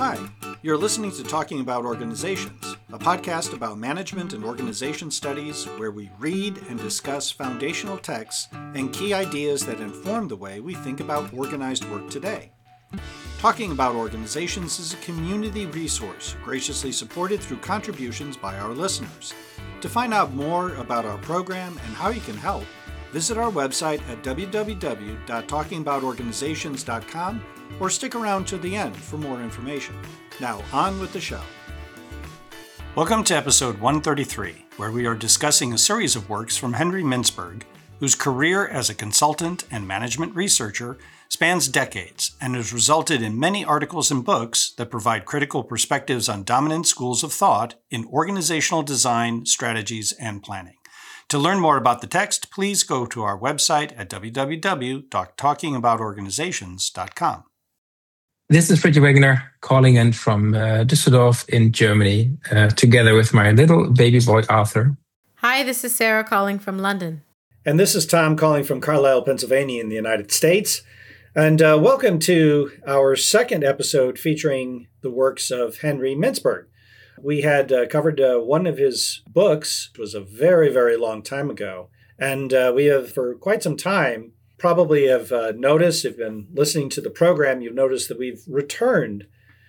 Hi, you're listening to Talking About Organizations, a podcast about management and organization studies where we read and discuss foundational texts and key ideas that inform the way we think about organized work today. Talking About Organizations is a community resource graciously supported through contributions by our listeners. To find out more about our program and how you can help, visit our website at www.talkingaboutorganizations.com or stick around to the end for more information. Now, on with the show. Welcome to episode 133, where we are discussing a series of works from Henry Mintzberg, whose career as a consultant and management researcher spans decades and has resulted in many articles and books that provide critical perspectives on dominant schools of thought in organizational design, strategies, and planning. To learn more about the text, please go to our website at www.talkingaboutorganizations.com. This is Fritjof Wegener calling in from Düsseldorf in Germany, together with my little baby boy, Arthur. Hi, this is Sarah calling from London. And this is Tom calling from Carlisle, Pennsylvania in the United States. And welcome to our second episode featuring the works of Henry Mintzberg. We had covered one of his books. It was a very, very long time ago. And we have, for quite some time, probably have noticed, if you've been listening to the program, you've noticed that we've returned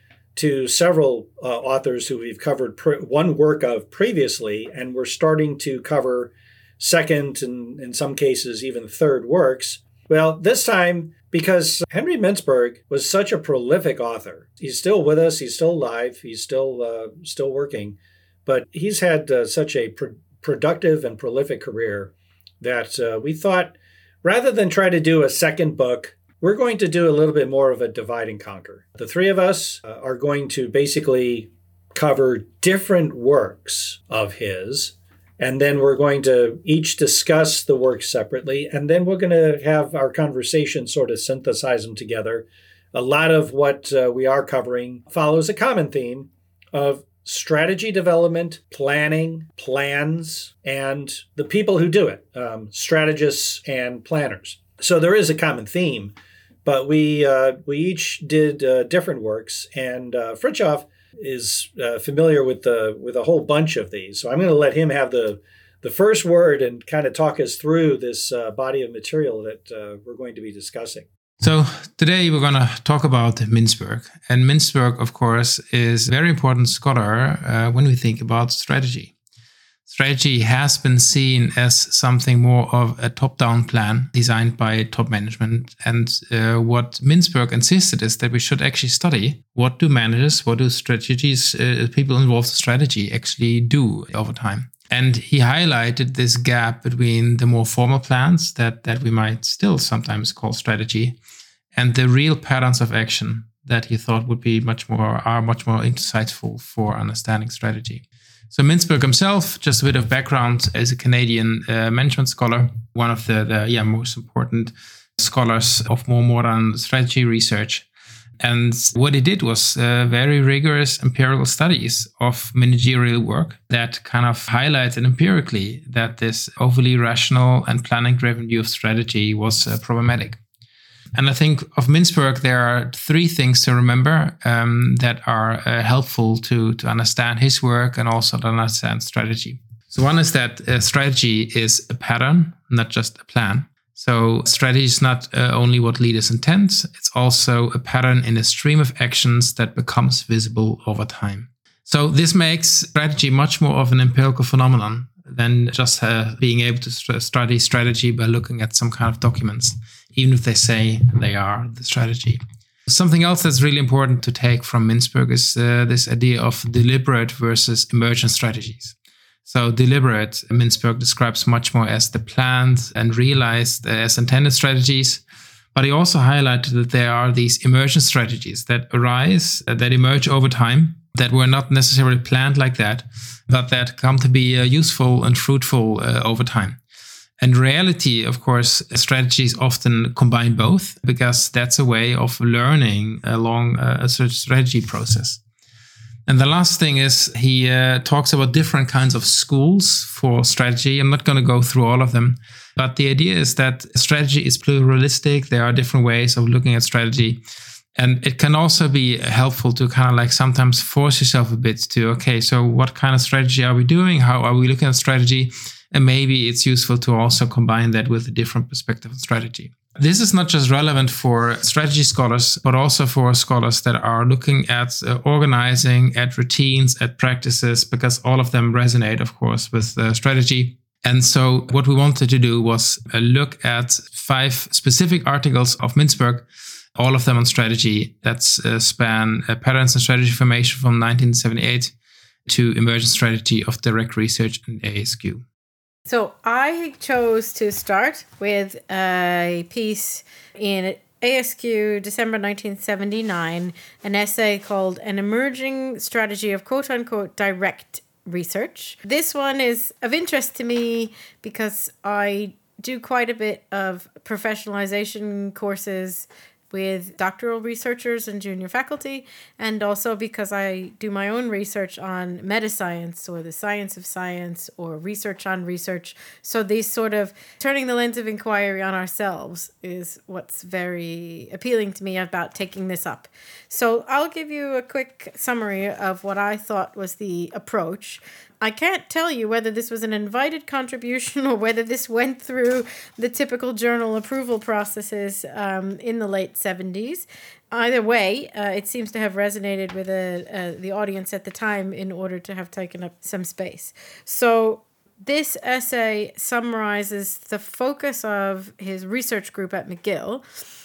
to several authors who we've covered one work of previously, and we're starting to cover second and in some cases even third works. Well, this time, because Henry Mintzberg was such a prolific author. He's still with us. He's still alive. He's still working. But he's had such a productive and prolific career that we thought, rather than try to do a second book, we're going to do a little bit more of a divide and conquer. The three of us are going to basically cover different works of his, and then we're going to each discuss the works separately, and then we're going to have our conversation sort of synthesize them together. A lot of what we are covering follows a common theme of strategy development, planning, plans, and the people who do it, strategists and planners. So there is a common theme, but we each did different works, and Fritjof is familiar with a whole bunch of these. So I'm going to let him have the first word and kind of talk us through this body of material that we're going to be discussing. So today we're going to talk about Mintzberg. And Mintzberg, of course, is a very important scholar when we think about strategy. Strategy has been seen as something more of a top-down plan designed by top management. And what Mintzberg insisted is that we should actually study what do managers, what do strategies, people involved in strategy actually do over time. And he highlighted this gap between the more formal plans that we might still sometimes call strategy and the real patterns of action that he thought would be much more insightful for understanding strategy. So Mintzberg himself, just a bit of background, is a Canadian management scholar, one of the most important scholars of more modern strategy research. And what he did was very rigorous empirical studies of managerial work that kind of highlighted empirically that this overly rational and planning-driven view of strategy was problematic. And I think of Mintzberg, there are three things to remember that are helpful to understand his work and also to understand strategy. So one is that strategy is a pattern, not just a plan. So strategy is not only what leaders intend, it's also a pattern in a stream of actions that becomes visible over time. So this makes strategy much more of an empirical phenomenon than just being able to study strategy by looking at some kind of documents, even if they say they are the strategy. Something else that's really important to take from Mintzberg is this idea of deliberate versus emergent strategies. So deliberate, Mintzberg describes much more as the planned and realized as intended strategies. But he also highlighted that there are these emergent strategies that arise, that emerge over time, that were not necessarily planned like that, but that come to be useful and fruitful over time. In reality, of course, strategies often combine both because that's a way of learning along a strategy process. And the last thing is he talks about different kinds of schools for strategy. I'm not going to go through all of them, but the idea is that strategy is pluralistic. There are different ways of looking at strategy. And it can also be helpful to kind of like sometimes force yourself a bit to, okay, so what kind of strategy are we doing? How are we looking at strategy? And maybe it's useful to also combine that with a different perspective on strategy. This is not just relevant for strategy scholars, but also for scholars that are looking at organizing, at routines, at practices, because all of them resonate, of course, with strategy. And so what we wanted to do was look at 5 specific articles of Mintzberg, all of them on strategy, that span patterns and strategy formation from 1978 to emergent strategy of direct research and ASQ. So I chose to start with a piece in ASQ December 1979, an essay called An Emerging Strategy of Quote-Unquote Direct Research. This one is of interest to me because I do quite a bit of professionalization courses with doctoral researchers and junior faculty, and also because I do my own research on metascience or the science of science or research on research. So these sort of turning the lens of inquiry on ourselves is what's very appealing to me about taking this up. So I'll give you a quick summary of what I thought was the approach. I can't tell you whether this was an invited contribution or whether this went through the typical journal approval processes in the late 70s. Either way, it seems to have resonated with the audience at the time in order to have taken up some space. So this essay summarizes the focus of his research group at McGill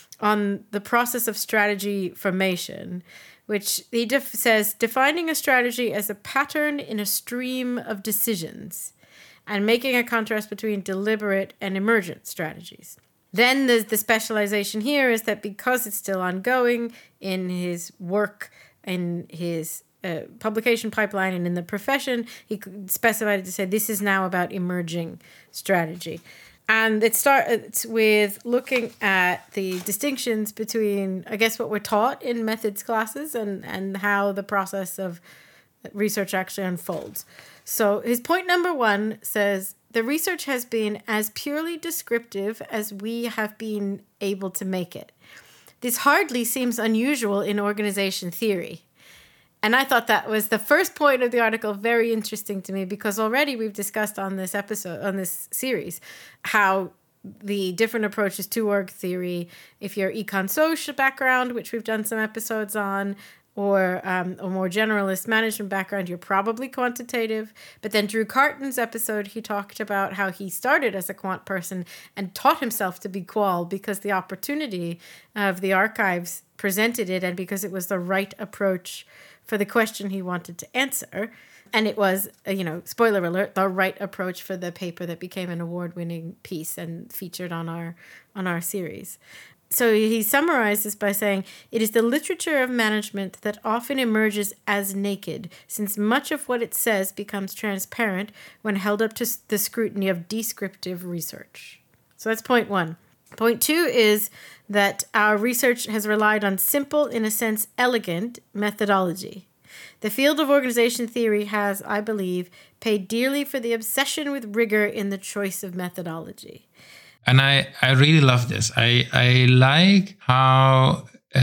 on the process of strategy formation, which he says, defining a strategy as a pattern in a stream of decisions and making a contrast between deliberate and emergent strategies. Then the specialization here is that because it's still ongoing in his work, in his publication pipeline and in the profession, he specified it to say this is now about emerging strategy. And it starts with looking at the distinctions between, I guess, what we're taught in methods classes and how the process of research actually unfolds. So his point number 1 says, the research has been as purely descriptive as we have been able to make it. This hardly seems unusual in organization theory. And I thought that was the first point of the article very interesting to me, because already we've discussed on this episode, on this series, how the different approaches to org theory, if you're econ social background, which we've done some episodes on, or a more generalist management background, you're probably quantitative. But then Drew Carton's episode, he talked about how he started as a quant person and taught himself to be qual because the opportunity of the archives presented it and because it was the right approach for the question he wanted to answer. And it was, spoiler alert, the right approach for the paper that became an award-winning piece and featured on our series. So he summarizes by saying, it is the literature of management that often emerges as naked, since much of what it says becomes transparent when held up to the scrutiny of descriptive research. So that's point 1. Point 2 is that our research has relied on simple, in a sense, elegant methodology. The field of organization theory has, I believe, paid dearly for the obsession with rigor in the choice of methodology. And I really love this. I like how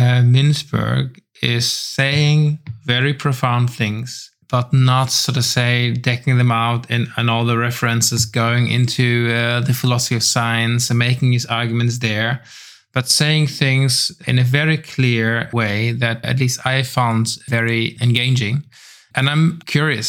Mintzberg is saying very profound things, but not sort of say decking them out and all the references going into the philosophy of science and making his arguments there, but saying things in a very clear way that at least I found very engaging. And I'm curious,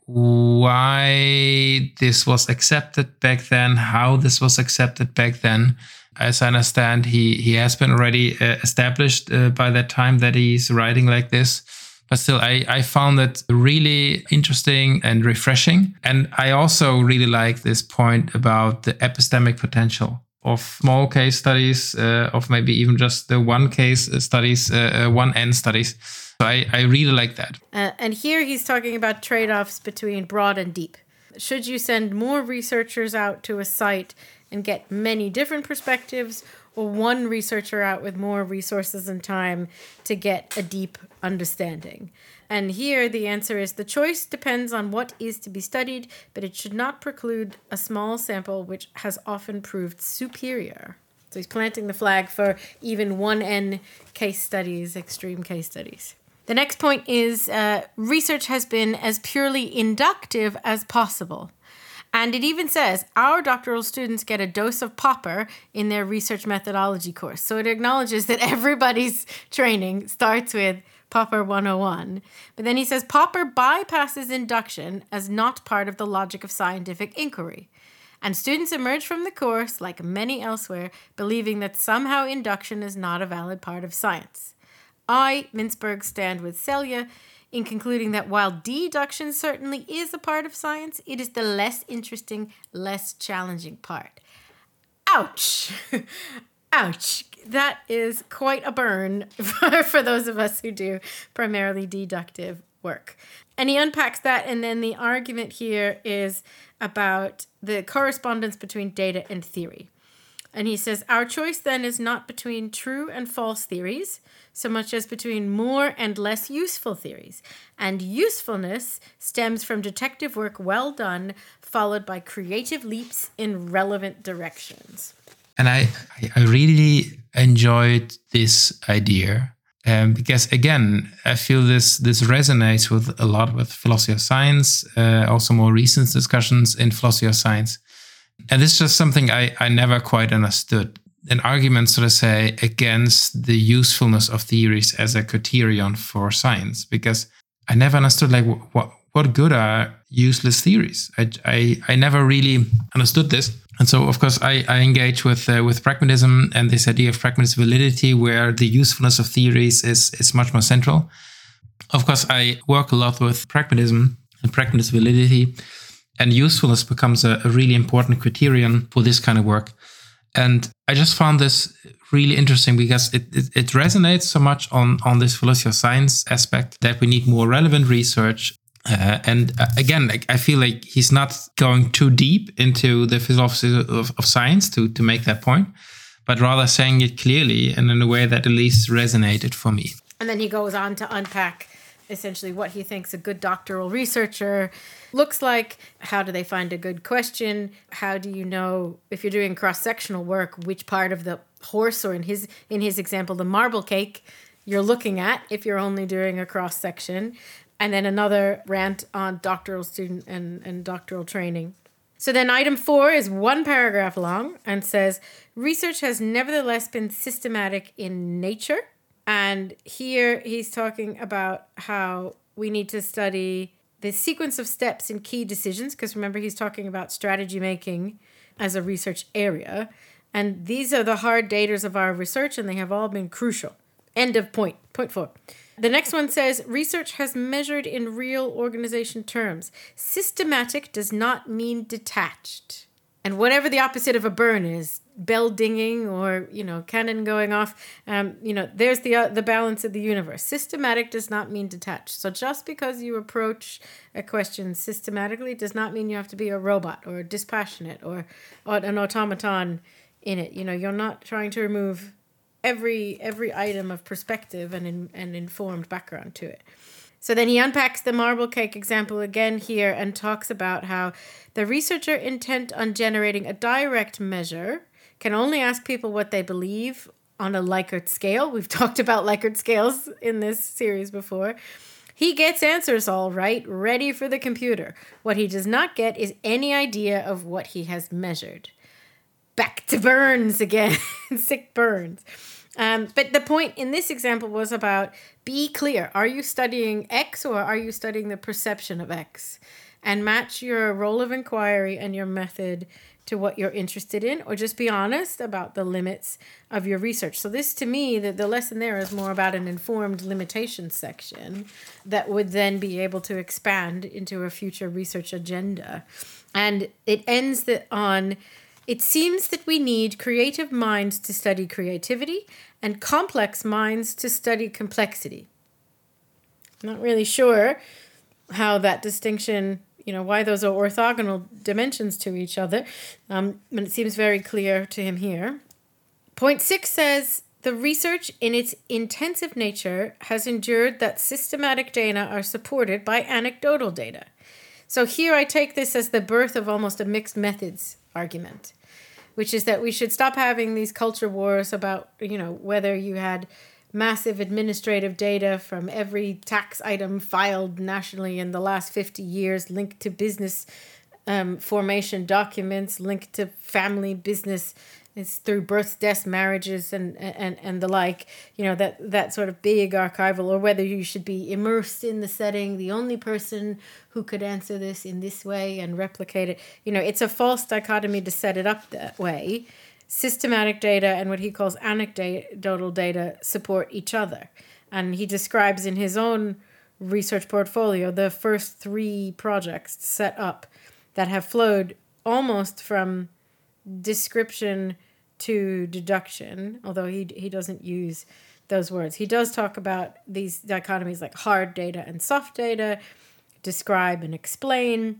why this was accepted back then, how this was accepted back then. As I understand, he has been already established by that time that he's writing like this. But still, I found it really interesting and refreshing. And I also really like this point about the epistemic potential of small case studies, of maybe even just the one case studies, 1N studies. So I really like that. And here he's talking about trade-offs between broad and deep. Should you send more researchers out to a site and get many different perspectives, or one researcher out with more resources and time to get a deep understanding? And here the answer is the choice depends on what is to be studied, but it should not preclude a small sample which has often proved superior. So he's planting the flag for even 1N case studies, extreme case studies. The next point is research has been as purely inductive as possible. And it even says our doctoral students get a dose of Popper in their research methodology course. So it acknowledges that everybody's training starts with Popper 101. But then he says Popper bypasses induction as not part of the logic of scientific inquiry. And students emerge from the course, like many elsewhere, believing that somehow induction is not a valid part of science. I, Mintzberg, stand with Celia in concluding that while deduction certainly is a part of science, it is the less interesting, less challenging part. Ouch! Ouch! That is quite a burn for those of us who do primarily deductive work. And he unpacks that, and then the argument here is about the correspondence between data and theory. And he says, our choice then is not between true and false theories, so much as between more and less useful theories. And usefulness stems from detective work well done, followed by creative leaps in relevant directions. And I really enjoyed this idea because, again, I feel this resonates with a lot with philosophy of science, also more recent discussions in philosophy of science. And this is just something I never quite understood. An argument, so to say, against the usefulness of theories as a criterion for science, because I never understood like what good are useless theories. I never really understood this. And so, of course, I engage with pragmatism and this idea of pragmatist validity, where the usefulness of theories is much more central. Of course, I work a lot with pragmatism and pragmatist validity, and usefulness becomes a really important criterion for this kind of work. And I just found this really interesting because it resonates so much on this philosophy of science aspect that we need more relevant research. And again, I feel like he's not going too deep into the philosophy of science to make that point, but rather saying it clearly and in a way that at least resonated for me. And then he goes on to unpack essentially what he thinks a good doctoral researcher looks like. How do they find a good question? How do you know, if you're doing cross-sectional work, which part of the horse, or in his example, the marble cake, you're looking at if you're only doing a cross-section? And then another rant on doctoral student and doctoral training. So then item 4 is 1 paragraph long and says, research has nevertheless been systematic in nature. And here he's talking about how we need to study the sequence of steps in key decisions, because remember, he's talking about strategy making as a research area. And these are the hard daters of our research, and they have all been crucial. End of point. Point 4. The next one says, research has measured in real organization terms. Systematic does not mean detached. And whatever the opposite of a burn is, bell dinging or, cannon going off, there's the balance of the universe. Systematic does not mean detached. So just because you approach a question systematically does not mean you have to be a robot or dispassionate or an automaton in it. You're not trying to remove every item of perspective and informed background to it. So then he unpacks the marble cake example again here and talks about how the researcher intent on generating a direct measure can only ask people what they believe on a Likert scale. We've talked about Likert scales in this series before. He gets answers all right, ready for the computer. What he does not get is any idea of what he has measured. Back to Burns again. Sick Burns. But the point in this example was about, be clear. Are you studying X or are you studying the perception of X? And match your role of inquiry and your method to what you're interested in, or just be honest about the limits of your research. So this, to me, the lesson there is more about an informed limitations section that would then be able to expand into a future research agenda. And it ends on, it seems that we need creative minds to study creativity and complex minds to study complexity. I'm not really sure how that distinction, why those are orthogonal dimensions to each other, but it seems very clear to him here. Point 6 says, the research in its intensive nature has endured that systematic data are supported by anecdotal data. So here I take this as the birth of almost a mixed methods argument. which is that we should stop having these culture wars about, whether you had massive administrative data from every tax item filed nationally in the last 50 years linked to business formation documents, linked to family business. It's through births, deaths, marriages, and the like, that sort of big archival, or whether you should be immersed in the setting, the only person who could answer this in this way and replicate it. It's a false dichotomy to set it up that way. Systematic data and what he calls anecdotal data support each other. And he describes in his own research portfolio the first 3 projects set up that have flowed almost from description to deduction, although he doesn't use those words. He does talk about these dichotomies like hard data and soft data, describe and explain,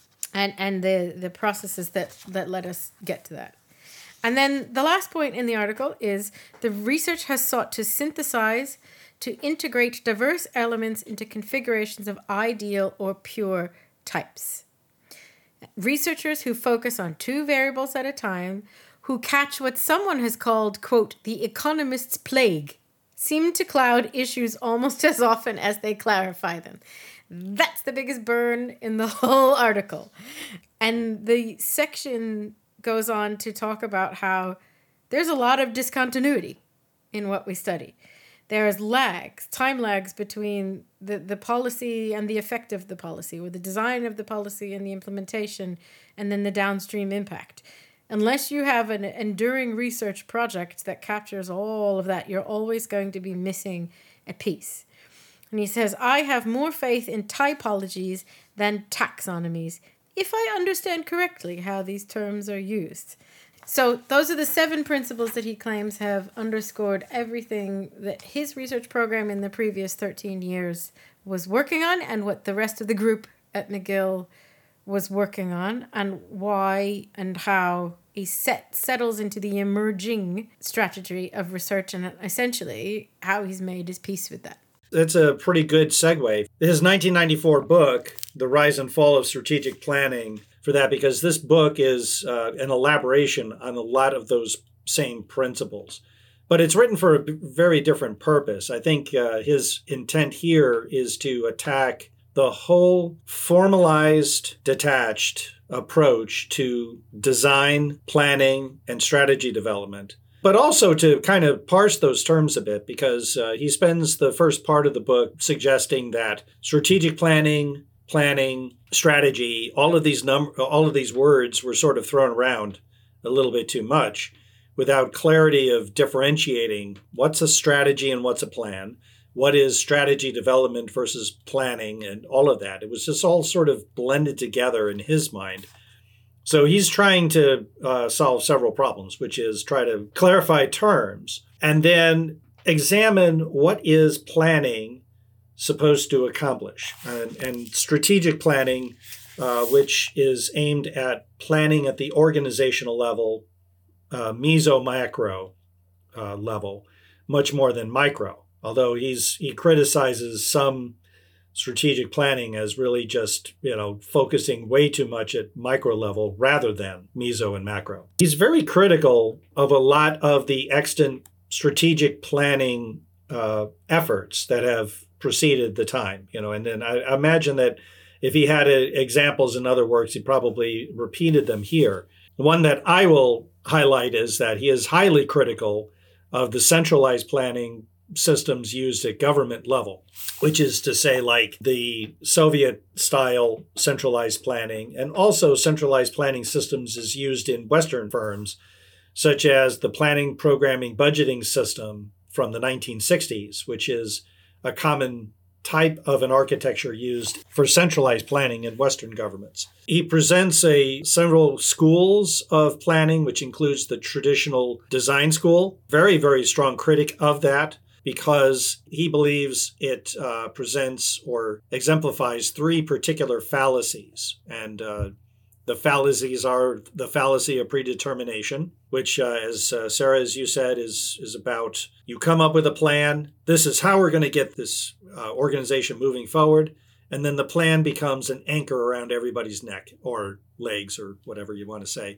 and the processes that let us get to that. And then the last point in the article is the research has sought to synthesize, to integrate diverse elements into configurations of ideal or pure types. Researchers who focus on 2 variables at a time, who catch what someone has called, quote, the economist's plague, seem to cloud issues almost as often as they clarify them. That's the biggest burn in the whole article. And the section goes on to talk about how there's a lot of discontinuity in what we study. There's time lags between the policy and the effect of the policy, or the design of the policy and the implementation, and then the downstream impact. Unless you have an enduring research project that captures all of that, you're always going to be missing a piece. And he says, I have more faith in typologies than taxonomies, if I understand correctly how these terms are used. So those are the 7 principles that he claims have underscored everything that his research program in the previous 13 years was working on, and what the rest of the group at McGill was working on, and why and how he settles into the emerging strategy of research, and essentially how he's made his peace with that. That's a pretty good segue. His 1994 book, The Rise and Fall of Strategic Planning, for that, because this book is an elaboration on a lot of those same principles. But it's written for a very different purpose. I think his intent here is to attack the whole formalized, detached approach to design, planning, and strategy development, but also to kind of parse those terms a bit, because he spends the first part of the book suggesting that strategic planning, strategy, all of these words were sort of thrown around a little bit too much without clarity of differentiating what's a strategy and what's a plan, what is strategy development versus planning, and all of that. It was just all sort of blended together in his mind. So he's trying to solve several problems, which is try to clarify terms and then examine what is planning supposed to accomplish. And strategic planning, which is aimed at planning at the organizational level, meso-macro level, much more than micro. Although he criticizes some strategic planning as really just, focusing way too much at micro level rather than meso and macro. He's very critical of a lot of the extant strategic planning efforts that have preceded the time, and then I imagine that if he had examples in other works, he probably repeated them here. One that I will highlight is that he is highly critical of the centralized planning systems used at government level, which is to say, like the Soviet-style centralized planning, and also centralized planning systems is used in Western firms, such as the planning, programming, budgeting system from the 1960s, which is a common type of an architecture used for centralized planning in Western governments. He presents several schools of planning, which includes the traditional design school. Very, very strong critic of that, because he believes it presents or exemplifies 3 particular fallacies. And the fallacies are the fallacy of predetermination, which, as Sarah, as you said, is about you come up with a plan. This is how we're going to get this organization moving forward. And then the plan becomes an anchor around everybody's neck or legs or whatever you want to say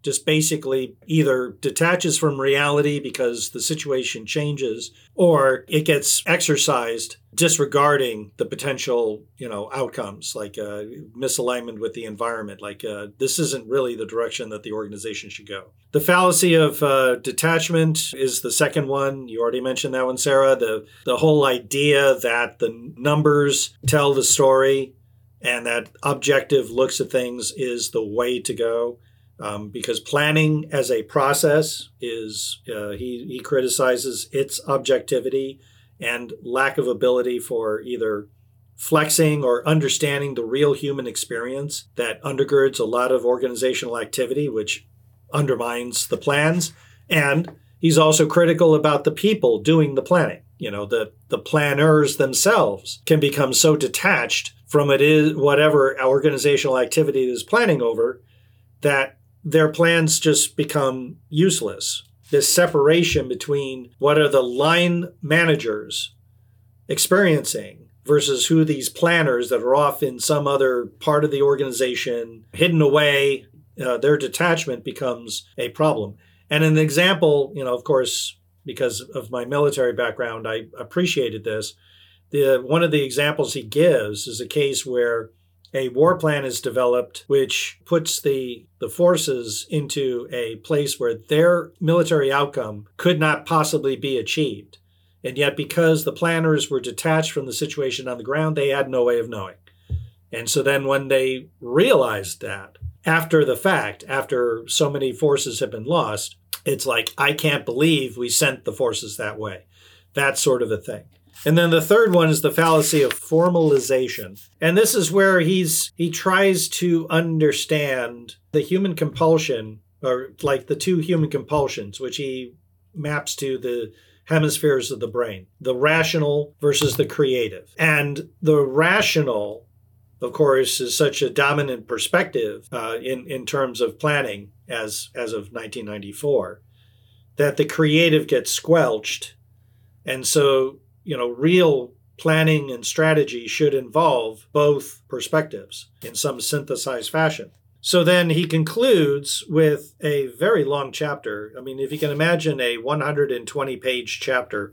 just basically either detaches from reality because the situation changes, or it gets exercised disregarding the potential, outcomes, like misalignment with the environment. Like this isn't really the direction that the organization should go. The fallacy of detachment is the second one. You already mentioned that one, Sarah. The whole idea that the numbers tell the story and that objective looks at things is the way to go. Because planning as a process is, he criticizes its objectivity and lack of ability for either flexing or understanding the real human experience that undergirds a lot of organizational activity, which undermines the plans. And he's also critical about the people doing the planning. The planners themselves can become so detached from whatever organizational activity it is planning over that their plans just become useless. This separation between what are the line managers experiencing versus who these planners that are off in some other part of the organization, hidden away, their detachment becomes a problem. And an example, of course, because of my military background, I appreciated this. One of the examples he gives is a case where a war plan is developed which puts the forces into a place where their military outcome could not possibly be achieved. And yet, because the planners were detached from the situation on the ground, they had no way of knowing. And so then when they realized that, after the fact, after so many forces have been lost, it's like, I can't believe we sent the forces that way. That sort of a thing. And then the third one is the fallacy of formalization. And this is where he tries to understand the human compulsion, or like the two human compulsions, which he maps to the hemispheres of the brain, the rational versus the creative. And the rational, of course, is such a dominant perspective in terms of planning as of 1994, that the creative gets squelched. And so real planning and strategy should involve both perspectives in some synthesized fashion. So then he concludes with a very long chapter. I mean, if you can imagine a 120-page chapter,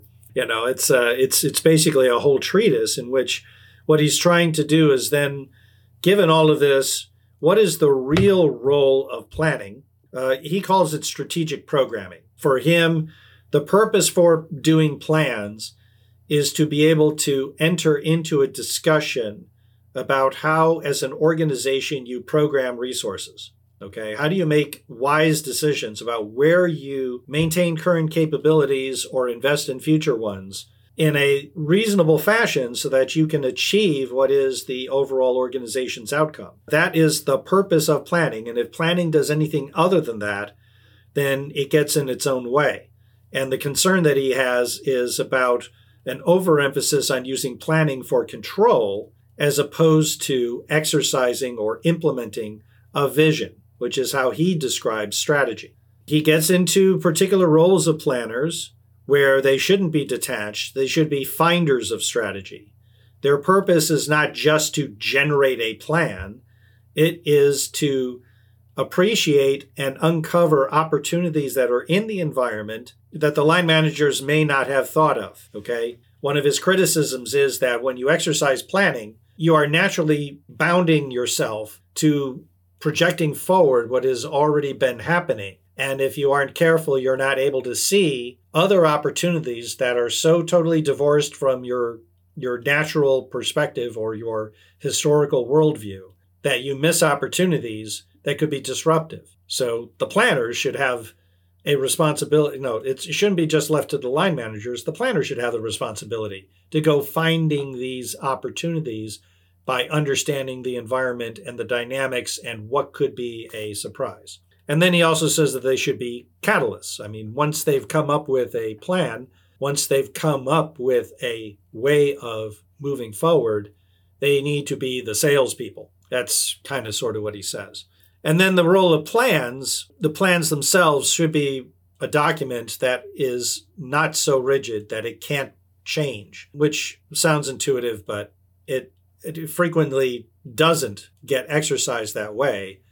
it's basically a whole treatise in which what he's trying to do is then, given all of this, what is the real role of planning? He calls it strategic programming. For him, the purpose for doing plans is to be able to enter into a discussion about how, as an organization, you program resources. Okay, how do you make wise decisions about where you maintain current capabilities or invest in future ones in a reasonable fashion so that you can achieve what is the overall organization's outcome? That is the purpose of planning. And if planning does anything other than that, then it gets in its own way. And the concern that he has is about an overemphasis on using planning for control as opposed to exercising or implementing a vision, which is how he describes strategy. He gets into particular roles of planners where they shouldn't be detached. They should be finders of strategy. Their purpose is not just to generate a plan. It is to appreciate and uncover opportunities that are in the environment that the line managers may not have thought of, okay? One of his criticisms is that when you exercise planning, you are naturally bounding yourself to projecting forward what has already been happening. And if you aren't careful, you're not able to see other opportunities that are so totally divorced from your natural perspective or your historical worldview that you miss opportunities that could be disruptive. So the planners should have a responsibility. No, it shouldn't be just left to the line managers. The planners should have the responsibility to go finding these opportunities by understanding the environment and the dynamics and what could be a surprise. And then he also says that they should be catalysts. I mean, once they've come up with a plan, once they've come up with a way of moving forward, they need to be the salespeople. That's kind of sort of what he says. And then the role of plans, the plans themselves should be a document that is not so rigid that it can't change, which sounds intuitive, but it frequently doesn't get exercised that way.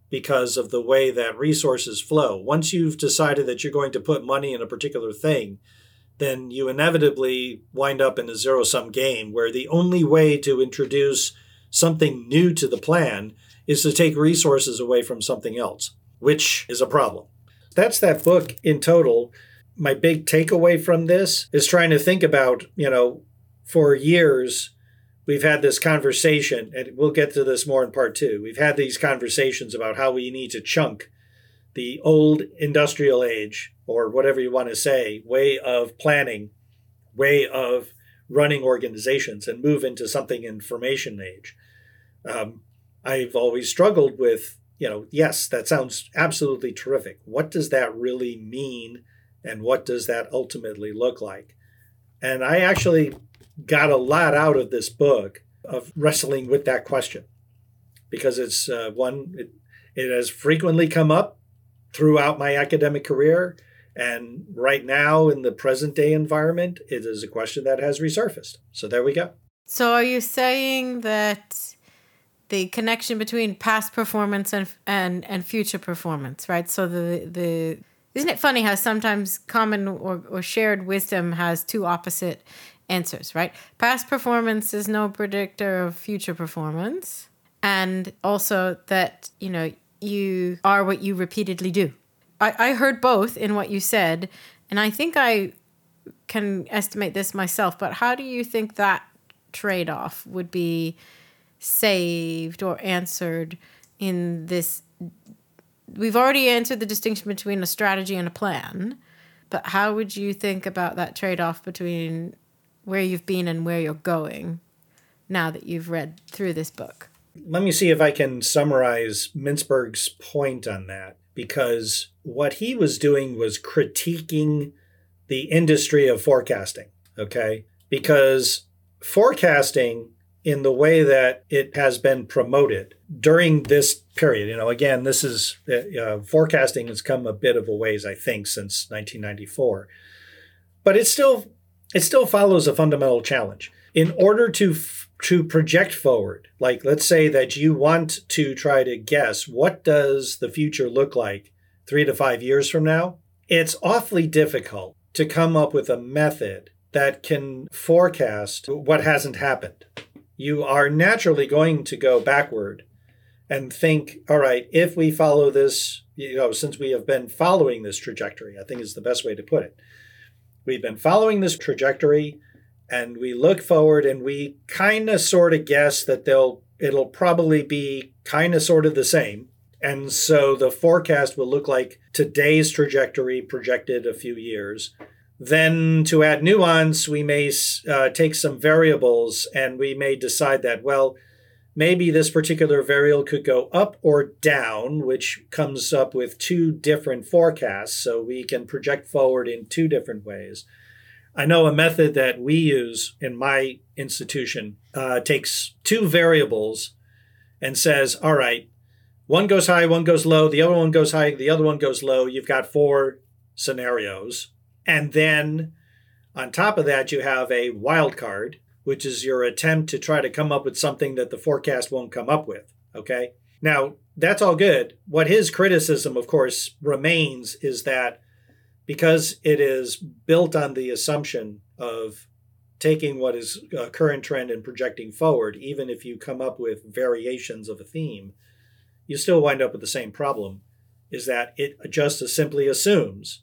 because of the way that resources flow. Once you've decided that you're going to put money in a particular thing, then you inevitably wind up in a zero-sum game where the only way to introduce something new to the plan is to take resources away from something else, which is a problem. That's that book in total. My big takeaway from this is trying to think about, for years, we've had this conversation, and we'll get to this more in part 2. We've had these conversations about how we need to chunk the old industrial age, or whatever you want to say, way of planning, way of running organizations, and move into something information age. I've always struggled with, yes, that sounds absolutely terrific. What does that really mean? And what does that ultimately look like? And I actually got a lot out of this book of wrestling with that question, because it's it has frequently come up throughout my academic career. And right now in the present day environment, it is a question that has resurfaced. So there we go. So are you saying that the connection between past performance and future performance, right? So the isn't it funny how sometimes common or shared wisdom has two opposite answers, right? Past performance is no predictor of future performance. And also that, you are what you repeatedly do. I heard both in what you said, and I think I can estimate this myself, but how do you think that trade-off would be saved or answered in this? We've already answered the distinction between a strategy and a plan, but how would you think about that trade-off between where you've been and where you're going now that you've read through this book? Let me see if I can summarize Mintzberg's point on that, because what he was doing was critiquing the industry of forecasting, okay? Because forecasting, in the way that it has been promoted during this period, again, this is forecasting has come a bit of a ways, I think, since 1994, but it still follows a fundamental challenge. In order to project forward, like let's say that you want to try to guess what does the future look like 3 to 5 years from now, it's awfully difficult to come up with a method that can forecast what hasn't happened. You are naturally going to go backward and think, all right, if we follow this, since we have been following this trajectory, I think is the best way to put it. We've been following this trajectory, and we look forward and we kind of sort of guess that it'll probably be kind of sort of the same. And so the forecast will look like today's trajectory projected a few years. Then to add nuance, we may take some variables and we may decide that, well, maybe this particular variable could go up or down, which comes up with 2 different forecasts. So we can project forward in 2 different ways. I know a method that we use in my institution takes 2 variables and says, all right, one goes high, one goes low, the other one goes high, the other one goes low. You've got 4 scenarios. And then on top of that, you have a wild card, which is your attempt to try to come up with something that the forecast won't come up with, okay? Now, that's all good. What his criticism, of course, remains is that because it is built on the assumption of taking what is a current trend and projecting forward, even if you come up with variations of a theme, you still wind up with the same problem, is that it just simply assumes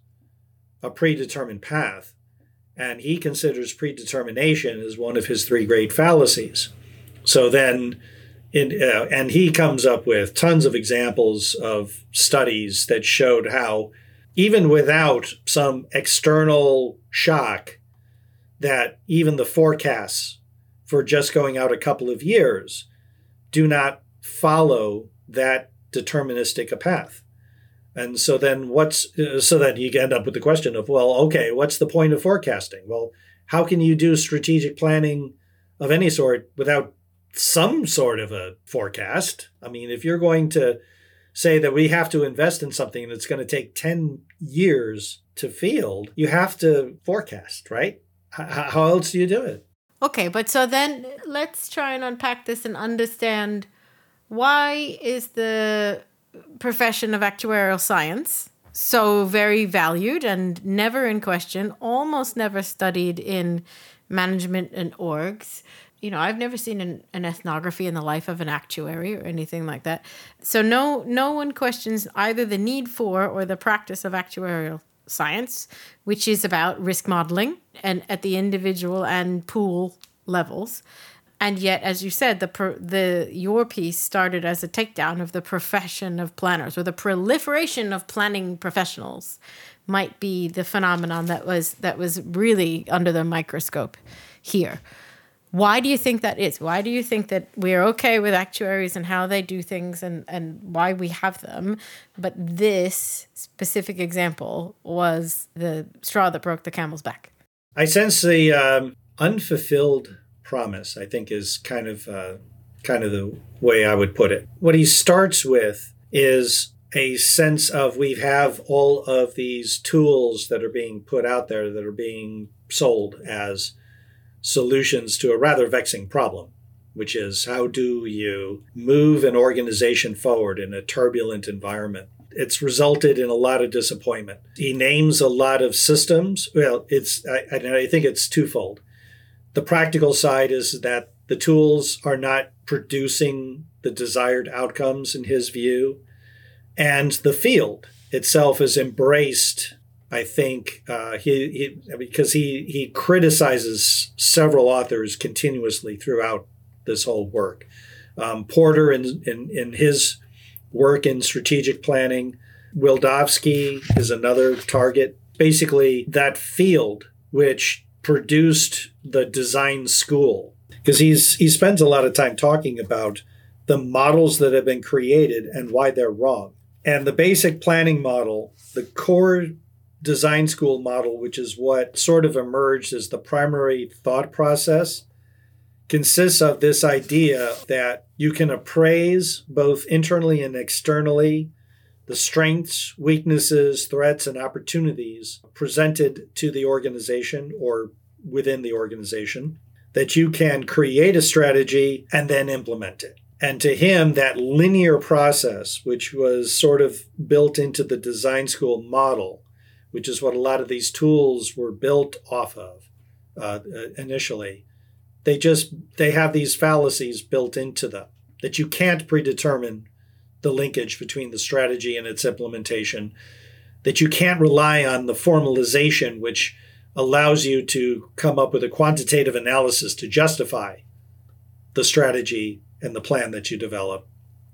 a predetermined path. And he considers predetermination as one of his 3 great fallacies. So then, and he comes up with tons of examples of studies that showed how even without some external shock, that even the forecasts for just going out a couple of years do not follow that deterministic a path. And so then you end up with the question of, well, okay, what's the point of forecasting? Well, how can you do strategic planning of any sort without some sort of a forecast? I mean, if you're going to say that we have to invest in something that's going to take 10 years to field, you have to forecast, right? How else do you do it? Okay, but so then let's try and unpack this and understand, why is the profession of actuarial science, so very valued and never in question, almost never studied in management and orgs. You know, I've never seen an ethnography in the life of an actuary or anything like that. So no one questions either the need for or the practice of actuarial science, which is about risk modeling and at the individual and pool levels. And yet, as you said, your piece started as a takedown of the profession of planners, or the proliferation of planning professionals might be the phenomenon that was really under the microscope here. Why do you think that is? Why do you think that we're okay with actuaries and how they do things and why we have them? But this specific example was the straw that broke the camel's back. I sense the unfulfilled promise, I think, is kind of the way I would put it. What he starts with is a sense of we have all of these tools that are being put out there that are being sold as solutions to a rather vexing problem, which is how do you move an organization forward in a turbulent environment? It's resulted in a lot of disappointment. He names a lot of systems. Well, I think it's twofold. The practical side is that the tools are not producing the desired outcomes in his view. And the field itself is embraced, I think, because he criticizes several authors continuously throughout this whole work. Porter in his work in strategic planning, Wildavsky is another target. Basically, that field which produced the design school, because he spends a lot of time talking about the models that have been created and why they're wrong. And the basic planning model, the core design school model, which is what sort of emerged as the primary thought process, consists of this idea that you can appraise both internally and externally the strengths, weaknesses, threats, and opportunities presented to the organization or within the organization, that you can create a strategy and then implement it. And to him, that linear process, which was sort of built into the design school model, which is what a lot of these tools were built off of initially, they have these fallacies built into them, that you can't predetermine the linkage between the strategy and its implementation, that you can't rely on the formalization, which allows you to come up with a quantitative analysis to justify the strategy and the plan that you develop.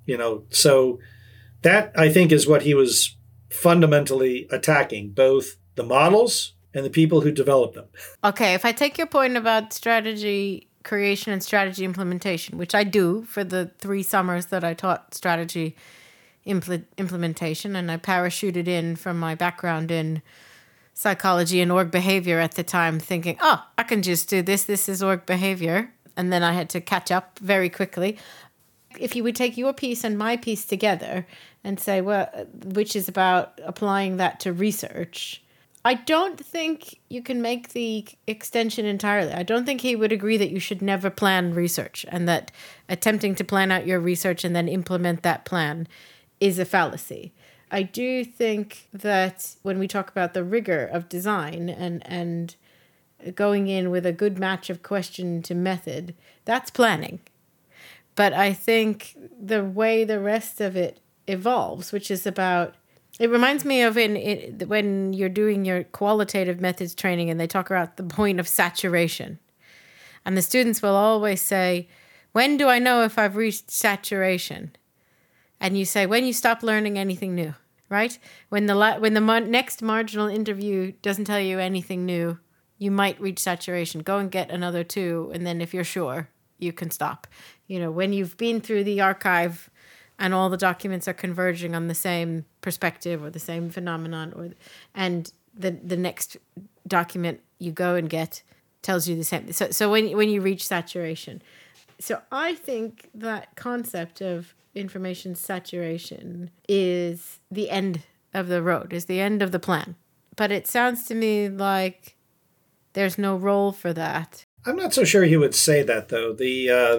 So that, I think, is what he was fundamentally attacking, both the models and the people who develop them. Okay, if I take your point about strategy creation and strategy implementation, which I do for the 3 summers that I taught strategy implementation, and I parachuted in from my background in psychology and org behavior at the time, thinking, I can just do this. This is org behavior. And then I had to catch up very quickly. If you would take your piece and my piece together and say, well, which is about applying that to research, I don't think you can make the extension entirely. I don't think he would agree that you should never plan research and that attempting to plan out your research and then implement that plan is a fallacy. I do think that when we talk about the rigor of design and going in with a good match of question to method, that's planning. But I think the way the rest of it evolves, which is about, it reminds me of when you're doing your qualitative methods training and they talk about the point of saturation. And the students will always say, when do I know if I've reached saturation? And you say, when you stop learning anything new, right? When the next marginal interview doesn't tell you anything new, you might reach saturation. Go and get another 2, and then if you're sure, you can stop. When you've been through the archive and all the documents are converging on the same perspective or the same phenomenon, and the next document you go and get tells you the same. So when you reach saturation. So I think that concept of information saturation is the end of the road, is the end of the plan. But it sounds to me like there's no role for that. I'm not so sure he would say that, though.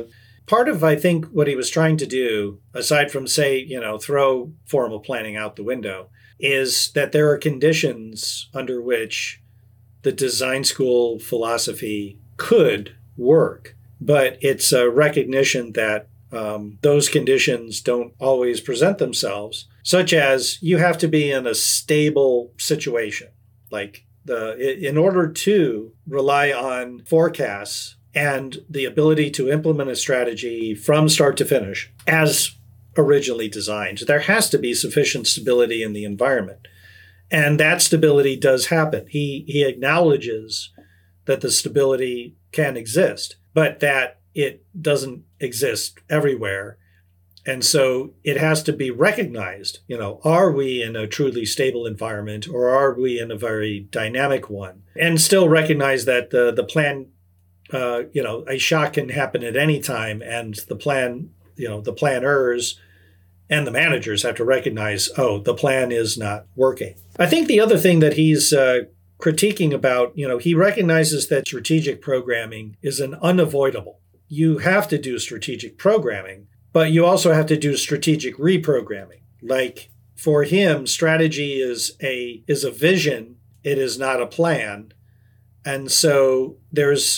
Part of, I think, what he was trying to do, aside from, say, throw formal planning out the window, is that there are conditions under which the design school philosophy could work. But it's a recognition that those conditions don't always present themselves, such as you have to be in a stable situation. Like in order to rely on forecasts and the ability to implement a strategy from start to finish as originally designed, there has to be sufficient stability in the environment. And that stability does happen. He acknowledges that the stability can exist, but that it doesn't exist everywhere. And so it has to be recognized, are we in a truly stable environment or are we in a very dynamic one? And still recognize that the plan, a shock can happen at any time, and the plan, the planners and the managers have to recognize, the plan is not working. I think the other thing that he's critiquing about, he recognizes that strategic programming is an unavoidable. You have to do strategic programming, but you also have to do strategic reprogramming. Like for him, strategy is a vision. It is not a plan. And so there's,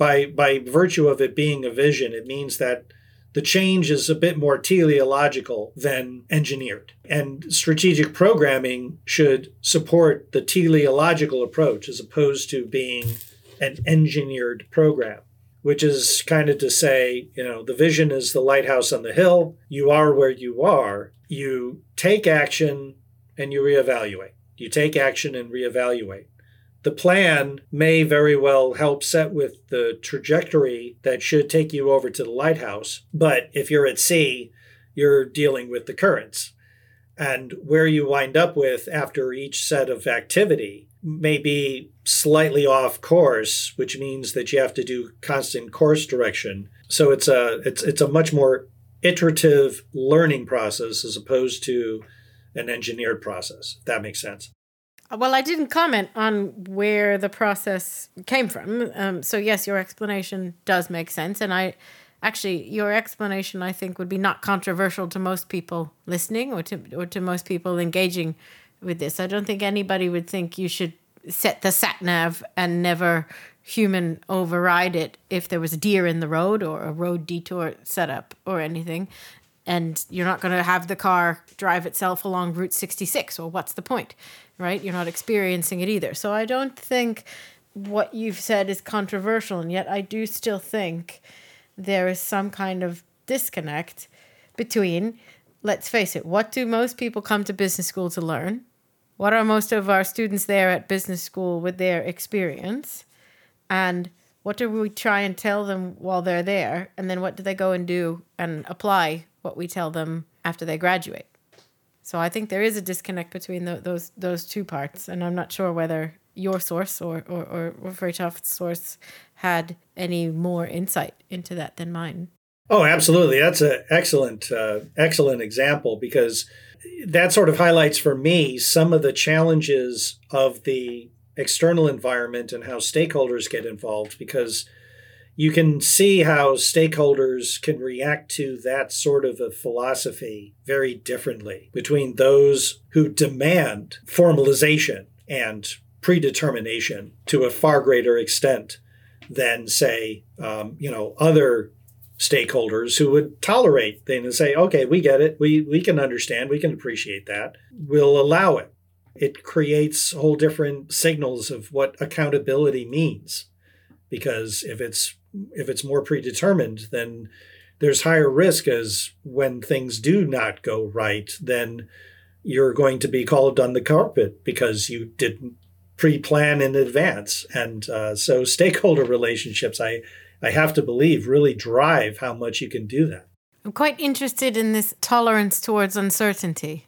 by virtue of it being a vision, it means that the change is a bit more teleological than engineered. And strategic programming should support the teleological approach as opposed to being an engineered program, which is kind of to say, the vision is the lighthouse on the hill. You are where you are. You take action and you reevaluate. You take action and reevaluate. The plan may very well help set with the trajectory that should take you over to the lighthouse. But if you're at sea, you're dealing with the currents. And where you wind up with after each set of activity may be slightly off course, which means that you have to do constant course direction. So it's a much more iterative learning process as opposed to an engineered process, if that makes sense. Well, I didn't comment on where the process came from. So yes, your explanation does make sense. And your explanation, I think, would be not controversial to most people listening or to most people engaging with this. I don't think anybody would think you should set the sat-nav and never human override it if there was a deer in the road or a road detour set up or anything. And you're not going to have the car drive itself along Route 66, or what's the point, right? You're not experiencing it either. So I don't think what you've said is controversial, and yet I do still think there is some kind of disconnect between, let's face it, what do most people come to business school to learn? What are most of our students there at business school with their experience? And what do we try and tell them while they're there? And then what do they go and do and apply what we tell them after they graduate? So I think there is a disconnect between those two parts. And I'm not sure whether your source or Freihtof's source had any more insight into that than mine. Oh, absolutely. That's an excellent example, because that sort of highlights for me some of the challenges of the external environment and how stakeholders get involved, because you can see how stakeholders can react to that sort of a philosophy very differently between those who demand formalization and predetermination to a far greater extent than, say, other stakeholders who would tolerate things and say, okay, we get it. We can understand. We can appreciate that. We'll allow it. It creates whole different signals of what accountability means, because if it's more predetermined, then there's higher risk, as when things do not go right, then you're going to be called on the carpet because you didn't pre-plan in advance. And so stakeholder relationships, I have to believe, really drive how much you can do that. I'm quite interested in this tolerance towards uncertainty.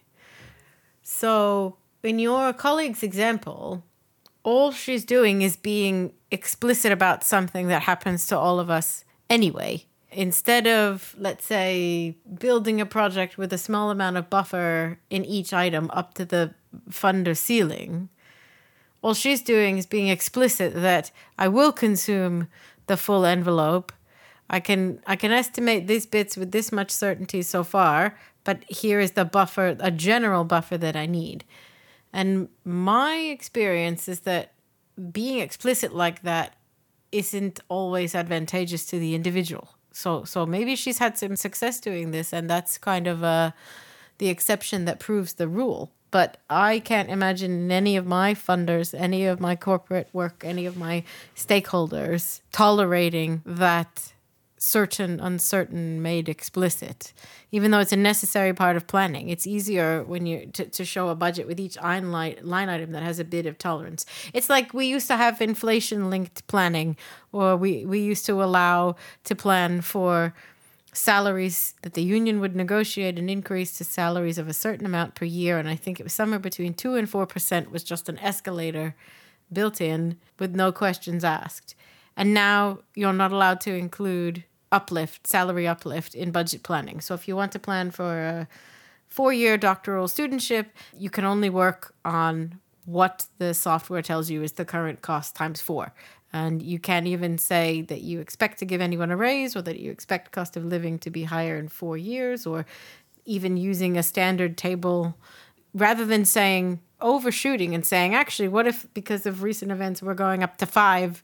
So in your colleague's example, all she's doing is being explicit about something that happens to all of us anyway. Instead of, let's say, building a project with a small amount of buffer in each item up to the funder ceiling, all she's doing is being explicit that I will consume the full envelope. I can estimate these bits with this much certainty so far, but here is the buffer, a general buffer that I need. And my experience is that being explicit like that isn't always advantageous to the individual. So maybe she's had some success doing this, and that's kind of the exception that proves the rule. But I can't imagine any of my funders, any of my corporate work, any of my stakeholders tolerating that certain, uncertain made explicit, even though it's a necessary part of planning. It's easier when you to show a budget with each line item that has a bit of tolerance. It's like we used to have inflation-linked planning, or we used to allow to plan for salaries that the union would negotiate an increase to salaries of a certain amount per year. And I think it was somewhere between 2 and 4% was just an escalator built in with no questions asked. And now you're not allowed to include salary uplift in budget planning. So if you want to plan for a 4-year doctoral studentship, you can only work on what the software tells you is the current cost times 4. And you can't even say that you expect to give anyone a raise, or that you expect cost of living to be higher in 4 years, or even using a standard table, rather than saying, overshooting and saying, actually, what if because of recent events we're going up to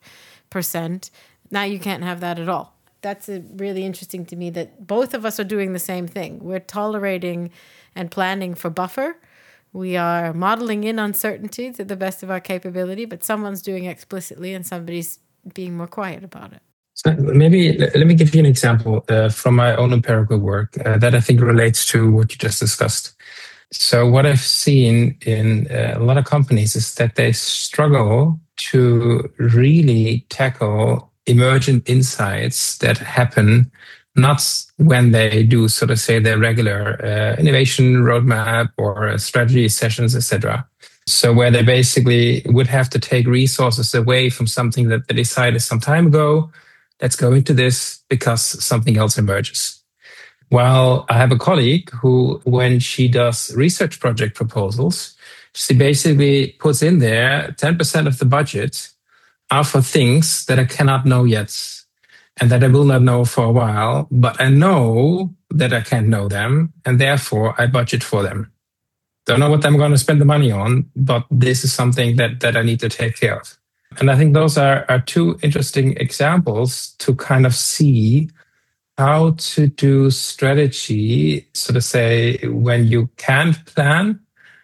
5%? Now you can't have that at all. That's really interesting to me that both of us are doing the same thing. We're tolerating and planning for buffer. We are modeling in uncertainty to the best of our capability, but someone's doing it explicitly and somebody's being more quiet about it. So maybe let me give you an example from my own empirical work that I think relates to what you just discussed. So what I've seen in a lot of companies is that they struggle to really tackle emergent insights that happen not when they do sort of say their regular innovation roadmap or strategy sessions, etc. So where they basically would have to take resources away from something that they decided some time ago, let's go into this because something else emerges. Well, I have a colleague who, when she does research project proposals, she basically puts in there 10% of the budget are for things that I cannot know yet and that I will not know for a while, but I know that I can't know them, and therefore I budget for them. Don't know what I'm going to spend the money on, but this is something that I need to take care of. And I think those are two interesting examples to kind of see how to do strategy, so to say, when you can't plan.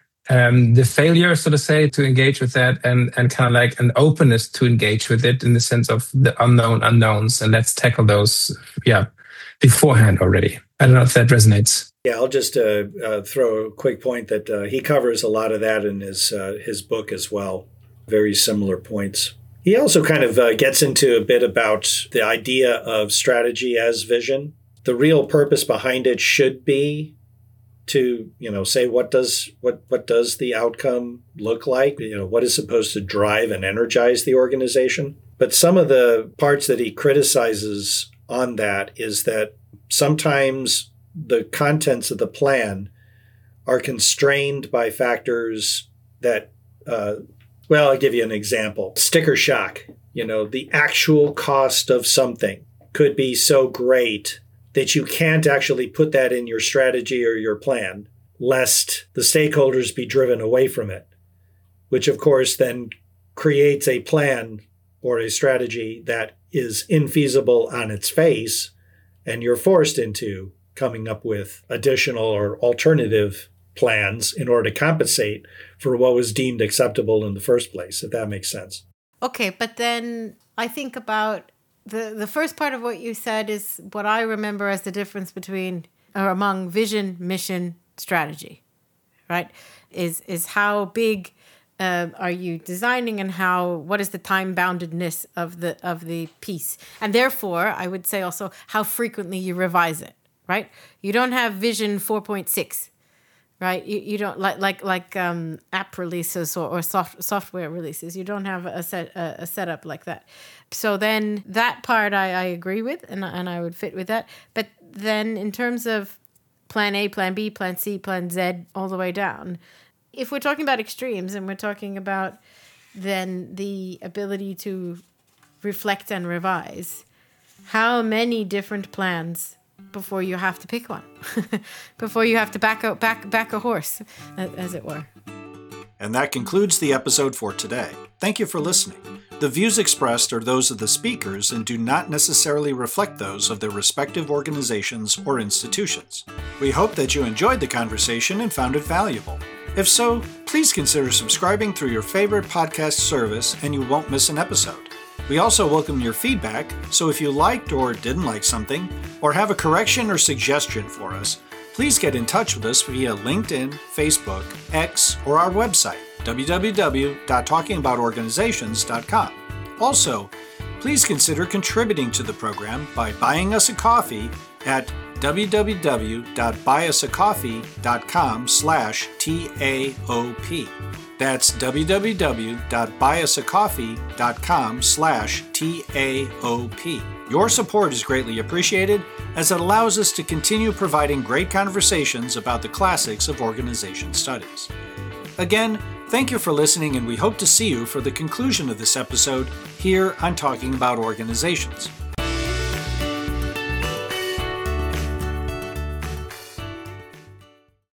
The failure, so to say, to engage with that, and kind of like an openness to engage with it in the sense of the unknown unknowns. And let's tackle those, beforehand already. I don't know if that resonates. Yeah, I'll just throw a quick point that he covers a lot of that in his book as well. Very similar points. He also kind of gets into a bit about the idea of strategy as vision. The real purpose behind it should be to, say what does the outcome look like? What is supposed to drive and energize the organization? But some of the parts that he criticizes on that is that sometimes the contents of the plan are constrained by factors that, I'll give you an example. Sticker shock. The actual cost of something could be so great that you can't actually put that in your strategy or your plan, lest the stakeholders be driven away from it, which of course then creates a plan or a strategy that is infeasible on its face, and you're forced into coming up with additional or alternative plans in order to compensate for what was deemed acceptable in the first place, if that makes sense. Okay, but then I think about the first part of what you said is what I remember as the difference between or among vision, mission, strategy, right? Is how big are you designing, and what is the time boundedness of the piece, and therefore I would say also how frequently you revise it, right? You don't have vision 4.6. Right, you don't like app releases or software releases. You don't have a setup like that. So then that part I agree with, and I would fit with that. But then in terms of plan A, plan B, plan C, plan Z, all the way down, if we're talking about extremes and we're talking about then the ability to reflect and revise, how many different plans before you have to pick one, before you have to back a horse, as it were. And that concludes the episode for today. Thank you for listening. The views expressed are those of the speakers and do not necessarily reflect those of their respective organizations or institutions. We hope that you enjoyed the conversation and found it valuable. If so, please consider subscribing through your favorite podcast service and you won't miss an episode. We also welcome your feedback, so if you liked or didn't like something, or have a correction or suggestion for us, please get in touch with us via LinkedIn, Facebook, X, or our website, www.talkingaboutorganizations.com. Also, please consider contributing to the program by buying us a coffee at www.buyusacoffee.com/TAOP. That's www.buyusacoffee.com/TAOP. Your support is greatly appreciated as it allows us to continue providing great conversations about the classics of organization studies. Again, thank you for listening, and we hope to see you for the conclusion of this episode here on Talking About Organizations.